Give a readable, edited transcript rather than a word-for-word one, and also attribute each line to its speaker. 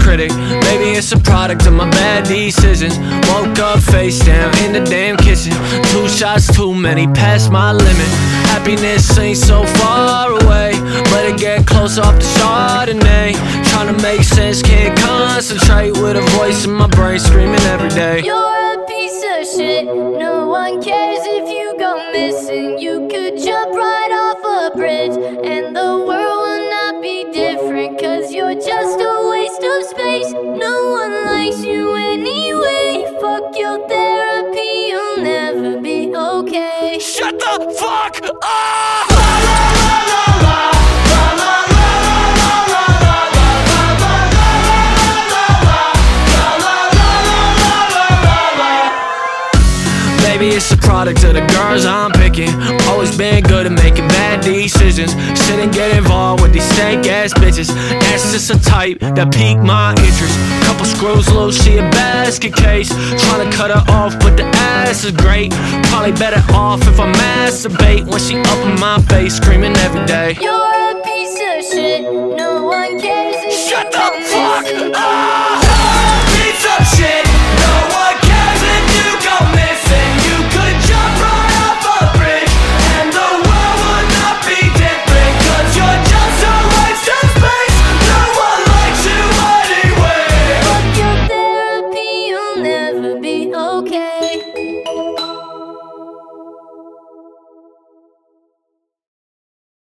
Speaker 1: critic. Maybe it's a product of my bad decisions. Woke up face down in the damn kitchen. 2 shots too many, past my limit. Happiness ain't so far away, but it get close off the Chardonnay. Trying to make sense, can't concentrate with a voice in my brain screaming every day.
Speaker 2: You're a piece of shit, no one cares if you go missing. You could jump right off a bridge and the world will not be different, cause you're just a waste of space. No one likes you anyway. Fuck your therapy, you'll never be okay.
Speaker 1: Shut the fuck up! Maybe it's a product of the girls I'm picking. Always been good at making bad decisions. Shouldn't get involved with these stank ass bitches. That's just a type that piqued my interest. Couple screws loose, she a basket case. Trying to cut her off, but the ass is great. Probably better off if I masturbate when she up in my face, screaming every day.
Speaker 2: You're a piece of shit, no one cares if
Speaker 1: Shut
Speaker 2: you
Speaker 1: the
Speaker 2: go
Speaker 1: fuck
Speaker 2: missing.
Speaker 1: up!